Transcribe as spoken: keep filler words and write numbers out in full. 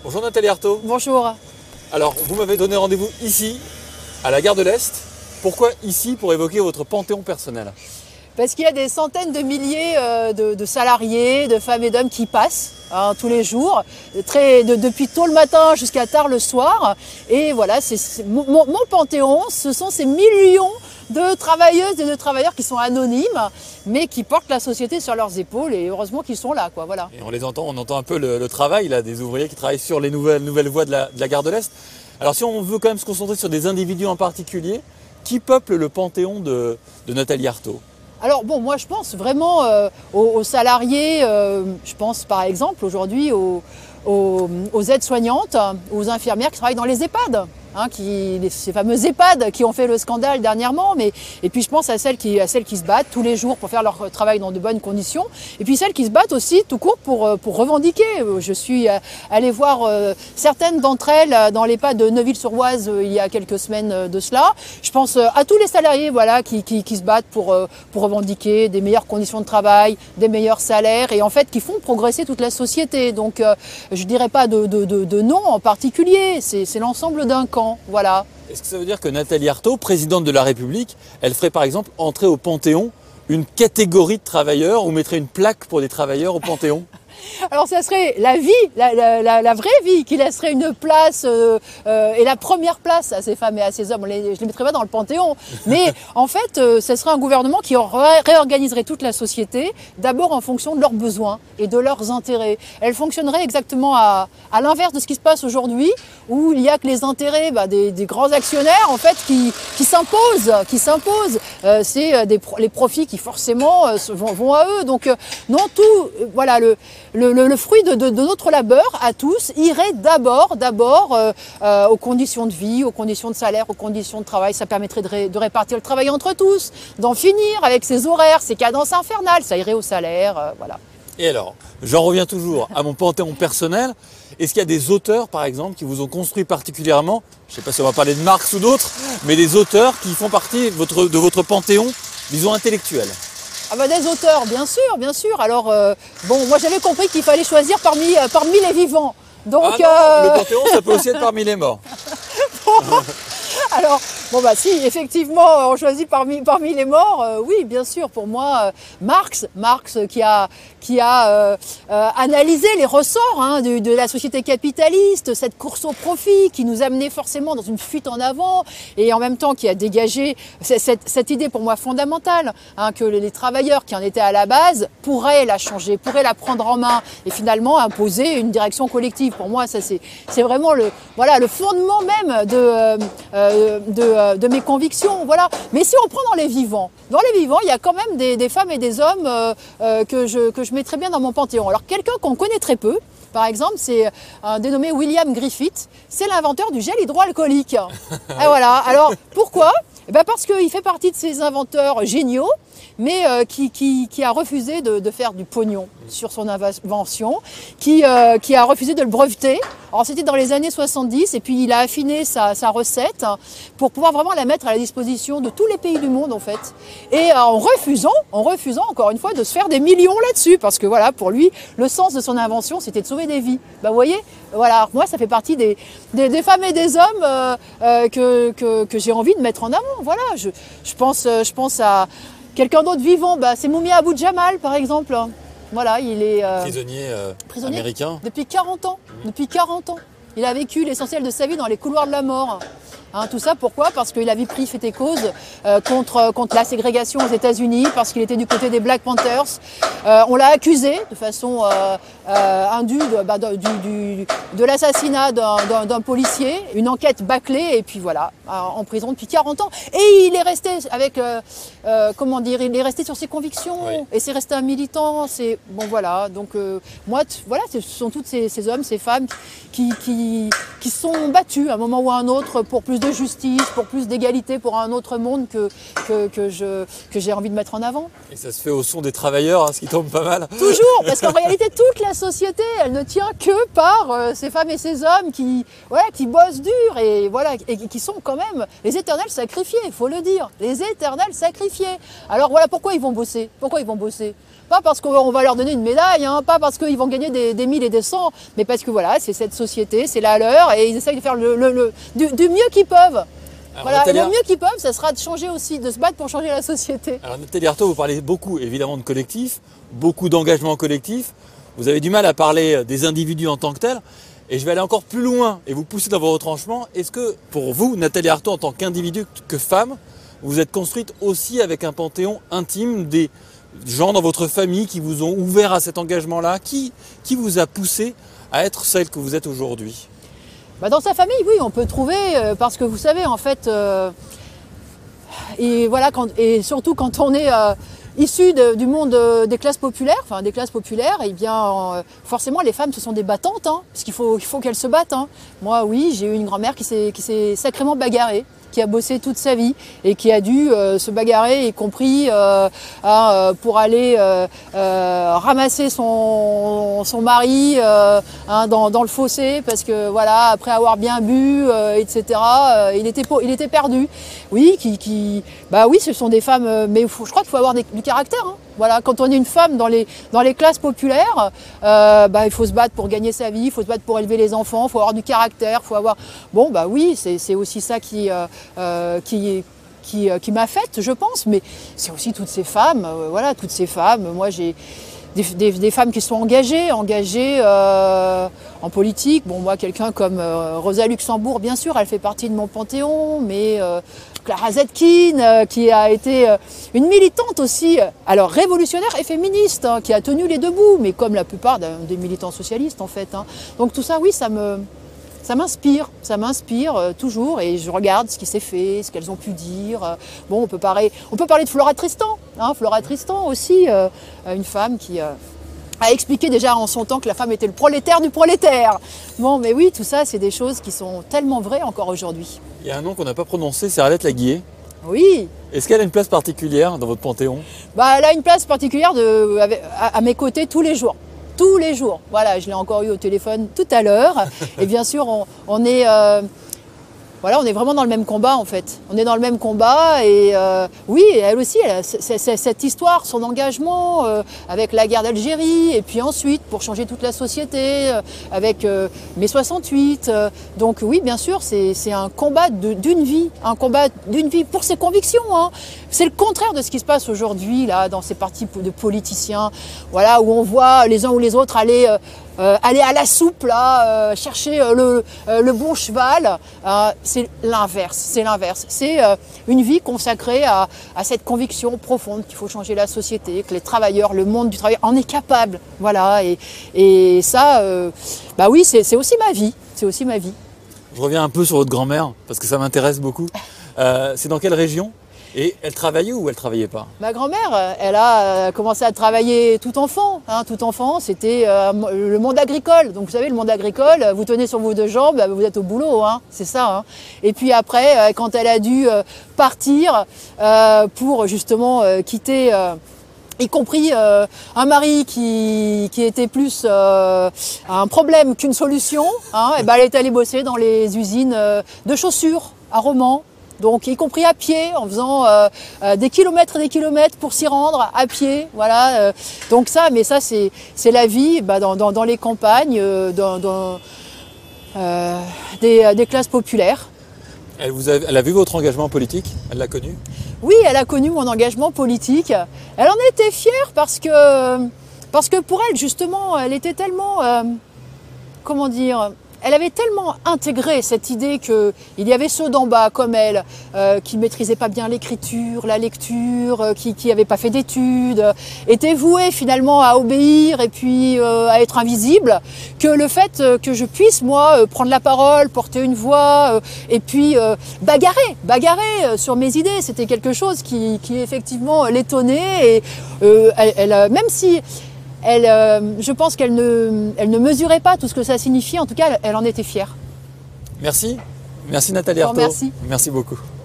Bonjour Nathalie Arthaud. Bonjour. Alors, vous m'avez donné rendez-vous ici, à la gare de l'Est. Pourquoi ici pour évoquer votre panthéon personnel? Parce qu'il y a des centaines de milliers euh, de, de salariés, de femmes et d'hommes qui passent hein, tous les jours, très, de, depuis tôt le matin jusqu'à tard le soir. Et voilà, c'est, c'est, mon, mon panthéon, ce sont ces millions de travailleuses et de travailleurs qui sont anonymes, mais qui portent la société sur leurs épaules. Et heureusement qu'ils sont là, quoi. Voilà. Et on les entend, on entend un peu le, le travail là, des ouvriers qui travaillent sur les nouvelles, nouvelles voies de la, de la gare de l'Est. Alors si on veut quand même se concentrer sur des individus en particulier, qui peuple le panthéon de, de Nathalie Arthaud? Alors bon, moi je pense vraiment euh, aux, aux salariés, euh, je pense par exemple aujourd'hui aux, aux, aux aides-soignantes, aux infirmières qui travaillent dans les EHPAD. Hein, qui, ces fameux EHPAD qui ont fait le scandale dernièrement, mais, et puis je pense à celles, qui, à celles qui se battent tous les jours pour faire leur travail dans de bonnes conditions, et puis celles qui se battent aussi tout court pour, pour revendiquer. Je suis allée voir euh, certaines d'entre elles dans l'EHPAD de Neuville-sur-Oise euh, il y a quelques semaines de cela. Je pense à tous les salariés voilà, qui, qui, qui se battent pour, euh, pour revendiquer des meilleures conditions de travail, des meilleurs salaires, et en fait qui font progresser toute la société. Donc euh, je ne dirais pas de, de, de, de nom en particulier, c'est, c'est l'ensemble d'un camp. Voilà. Est-ce que ça veut dire que Nathalie Arthaud, présidente de la République, elle ferait par exemple entrer au Panthéon une catégorie de travailleurs ou mettrait une plaque pour des travailleurs au Panthéon? Alors ça serait la vie, la, la, la, la vraie vie qui laisserait une place euh, euh, et la première place à ces femmes et à ces hommes. Les, je ne les mettrais pas dans le Panthéon, mais en fait euh, ce serait un gouvernement qui ré réorganiserait toute la société, d'abord en fonction de leurs besoins et de leurs intérêts. Elle fonctionnerait exactement à, à l'inverse de ce qui se passe aujourd'hui, où il n'y a que les intérêts bah, des, des grands actionnaires en fait qui, qui s'imposent, qui s'imposent. Euh, c'est des, les profits qui forcément euh, vont, vont à eux. Donc euh, non tout, euh, voilà le Le, le, le fruit de, de, de notre labeur à tous irait d'abord, d'abord euh, euh, aux conditions de vie, aux conditions de salaire, aux conditions de travail. Ça permettrait de, ré, de répartir le travail entre tous, d'en finir avec ces horaires, ces cadences infernales. Ça irait au salaire, euh, voilà. Et alors, j'en reviens toujours à mon panthéon personnel. Est-ce qu'il y a des auteurs, par exemple, qui vous ont construit particulièrement, je ne sais pas si on va parler de Marx ou d'autres, mais des auteurs qui font partie de votre, de votre panthéon, disons, intellectuel? Ah bah des auteurs, bien sûr, bien sûr. Alors, euh, bon, moi j'avais compris qu'il fallait choisir parmi, euh, parmi les vivants. Donc, ah non, euh... le Panthéon, ça peut aussi être parmi les morts. Alors, bon bah si, effectivement, on choisit parmi, parmi les morts, euh, oui, bien sûr, pour moi, euh, Marx, Marx qui a, qui a euh, euh, analysé les ressorts hein, de, de la société capitaliste, cette course au profit qui nous amenait forcément dans une fuite en avant, et en même temps qui a dégagé cette, cette idée pour moi fondamentale, hein, que les travailleurs qui en étaient à la base pourraient la changer, pourraient la prendre en main, et finalement imposer une direction collective. Pour moi, ça c'est, c'est vraiment le, voilà, le fondement même de... Euh, euh, De, de mes convictions, voilà. Mais si on prend dans les vivants, dans les vivants, il y a quand même des, des femmes et des hommes euh, euh, que, je, que je mettrais bien dans mon panthéon. Alors quelqu'un qu'on connaît très peu, par exemple, c'est un dénommé William Griffith, c'est l'inventeur du gel hydroalcoolique. Et voilà. Alors pourquoi? Eh bien parce qu'il fait partie de ces inventeurs géniaux, mais euh, qui, qui, qui a refusé de, de faire du pognon sur son invention, qui, euh, qui a refusé de le breveter. Alors c'était dans les années soixante-dix, et puis il a affiné sa, sa recette pour pouvoir vraiment la mettre à la disposition de tous les pays du monde en fait. Et euh, en refusant, en refusant encore une fois de se faire des millions là-dessus, parce que voilà, pour lui, le sens de son invention, c'était de sauver des vies. Ben, vous voyez, voilà, moi ça fait partie des, des, des femmes et des hommes euh, euh, que, que, que j'ai envie de mettre en avant. Voilà, je, je, pense, je pense à quelqu'un d'autre vivant, bah, c'est Mumia Abu Jamal par exemple. Voilà, il est euh, prisonnier, euh, prisonnier américain depuis quarante ans. Mmh. Depuis quarante ans. Il a vécu l'essentiel de sa vie dans les couloirs de la mort. Hein, tout ça pourquoi? Parce qu'il avait pris fait et cause euh, contre, contre la ségrégation aux États-Unis, parce qu'il était du côté des Black Panthers. Euh, on l'a accusé de façon euh, euh, indue de, bah, de, du, du, de l'assassinat d'un, d'un policier, une enquête bâclée, et puis voilà, en prison depuis quarante ans. Et il est resté avec, euh, euh, comment dire, il est resté sur ses convictions, oui. Et c'est resté un militant. C'est bon voilà. Donc euh, moi, voilà, ce sont tous ces, ces hommes, ces femmes qui, qui, qui sont battus à un moment ou à un autre pour plus de de justice, pour plus d'égalité, pour un autre monde que, que, que je, que j'ai envie de mettre en avant. Et ça se fait au son des travailleurs, hein, ce qui tombe pas mal. Toujours, parce qu'en réalité, toute la société, elle ne tient que par euh, ces femmes et ces hommes qui, ouais, qui bossent dur et, voilà, et qui sont quand même les éternels sacrifiés, il faut le dire, les éternels sacrifiés. Alors voilà, pourquoi ils vont bosser? Pourquoi ils vont bosser? Pas parce qu'on va leur donner une médaille, hein, pas parce qu'ils vont gagner des, des mille et des cents, mais parce que voilà, c'est cette société, c'est la leur, et ils essayent de faire le, le, le, du, du mieux qu'ils peuvent. Alors, voilà, Nathalie... et le mieux qu'ils peuvent, ça sera de changer aussi, de se battre pour changer la société. Alors Nathalie Arthaud, vous parlez beaucoup évidemment de collectif, beaucoup d'engagement collectif. Vous avez du mal à parler des individus en tant que tels. Et je vais aller encore plus loin et vous pousser dans vos retranchements. Est-ce que pour vous, Nathalie Arthaud, en tant qu'individu, que femme, vous êtes construite aussi avec un panthéon intime des gens dans votre famille qui vous ont ouvert à cet engagement-là, qui, qui vous a poussé à être celle que vous êtes aujourd'hui? Bah dans sa famille, oui, on peut trouver, euh, parce que vous savez, en fait, euh, et, voilà, quand, et surtout quand on est euh, issu de, du monde euh, des classes populaires, enfin des classes populaires, et bien euh, forcément les femmes ce sont des battantes, hein, parce qu'il faut, il faut qu'elles se battent. Hein. Moi, oui, j'ai eu une grand-mère qui s'est, qui s'est sacrément bagarrée, qui a bossé toute sa vie et qui a dû euh, se bagarrer, y compris euh, hein, pour aller euh, euh, ramasser son, son mari euh, hein, dans, dans le fossé, parce que voilà, après avoir bien bu, euh, et cetera, euh, il, était, il était perdu. Oui, qui, qui, bah oui, ce sont des femmes, euh, mais faut, je crois qu'il faut avoir des, du caractère. Hein. Voilà, quand on est une femme dans les, dans les classes populaires, euh, bah, il faut se battre pour gagner sa vie, il faut se battre pour élever les enfants, il faut avoir du caractère, il faut avoir... Bon, bah oui, c'est, c'est aussi ça qui, euh, euh, qui, qui, euh, qui m'a faite, je pense, mais c'est aussi toutes ces femmes, euh, voilà, toutes ces femmes. Moi, j'ai des, des, des femmes qui sont engagées, engagées euh, en politique. Bon, moi, quelqu'un comme euh, Rosa Luxembourg, bien sûr, elle fait partie de mon panthéon, mais... Euh, Clara Zetkin, euh, qui a été euh, une militante aussi, euh, alors révolutionnaire et féministe, hein, qui a tenu les deux bouts, mais comme la plupart des militants socialistes en fait. Hein. Donc tout ça, oui, ça me, ça m'inspire, ça m'inspire euh, toujours, et je regarde ce qui s'est fait, ce qu'elles ont pu dire. Euh, bon, on peut parler, on peut parler de Flora Tristan, hein, Flora Tristan aussi, euh, une femme qui... Euh, a expliqué déjà en son temps que la femme était le prolétaire du prolétaire. Bon, mais oui, tout ça, c'est des choses qui sont tellement vraies encore aujourd'hui. Il y a un nom qu'on n'a pas prononcé, c'est Arlette Laguiller. Oui. Est-ce qu'elle a une place particulière dans votre panthéon? Bah, elle a une place particulière de, à, à mes côtés tous les jours. Tous les jours. Voilà, je l'ai encore eu au téléphone tout à l'heure. Et bien sûr, on, on est... Euh, Voilà, on est vraiment dans le même combat en fait. On est dans le même combat et euh, oui, elle aussi, elle a c'est, c'est, cette histoire, son engagement euh, avec la guerre d'Algérie et puis ensuite pour changer toute la société euh, avec euh, mai soixante-huit. Euh, donc oui, bien sûr, c'est, c'est un combat de, d'une vie, un combat d'une vie pour ses convictions. Hein. C'est le contraire de ce qui se passe aujourd'hui là dans ces partis de politiciens, voilà, où on voit les uns ou les autres aller euh, Euh, aller à la soupe, là, euh, chercher euh, le, euh, le bon cheval, euh, c'est l'inverse, c'est l'inverse. C'est euh, une vie consacrée à, à cette conviction profonde qu'il faut changer la société, que les travailleurs, le monde du travail en est capable. Voilà, et, et ça, euh, bah oui, c'est, c'est aussi ma vie, c'est aussi ma vie. Je reviens un peu sur votre grand-mère, parce que ça m'intéresse beaucoup. Euh, c'est dans quelle région ? Et elle travaillait ou elle ne travaillait pas? Ma grand-mère, elle a commencé à travailler tout enfant. Hein, tout enfant, c'était euh, le monde agricole. Donc vous savez, le monde agricole, vous tenez sur vos deux jambes, vous êtes au boulot, hein, c'est ça. Hein. Et puis après, quand elle a dû partir euh, pour justement euh, quitter... Euh, y compris euh, un mari qui, qui était plus euh, un problème qu'une solution, hein, et ben elle est allée bosser dans les usines euh, de chaussures à Romans. Donc, y compris à pied, en faisant euh, euh, des kilomètres et des kilomètres pour s'y rendre à pied, voilà. Euh, donc ça, mais ça, c'est, c'est la vie bah, dans, dans, dans les campagnes, euh, dans, dans euh, des, des classes populaires. Elle, vous a, elle a vu votre engagement politique? Elle l'a connu? Oui, elle a connu mon engagement politique. Elle en était fière parce que, parce que pour elle, justement, elle était tellement, euh, comment dire... Elle avait tellement intégré cette idée qu'il y avait ceux d'en bas comme elle euh, qui ne maîtrisaient pas bien l'écriture, la lecture, euh, qui n'avaient pas fait d'études, euh, étaient voués finalement à obéir et puis euh, à être invisibles, que le fait euh, que je puisse, moi, euh, prendre la parole, porter une voix euh, et puis euh, bagarrer, bagarrer euh, sur mes idées, c'était quelque chose qui, qui effectivement l'étonnait. Et euh, elle, elle, même si... Elle, euh, je pense qu'elle ne, elle ne mesurait pas tout ce que ça signifiait. En tout cas, elle, elle en était fière. Merci. Merci Nathalie Je vous Arthaud. remercie. Merci beaucoup.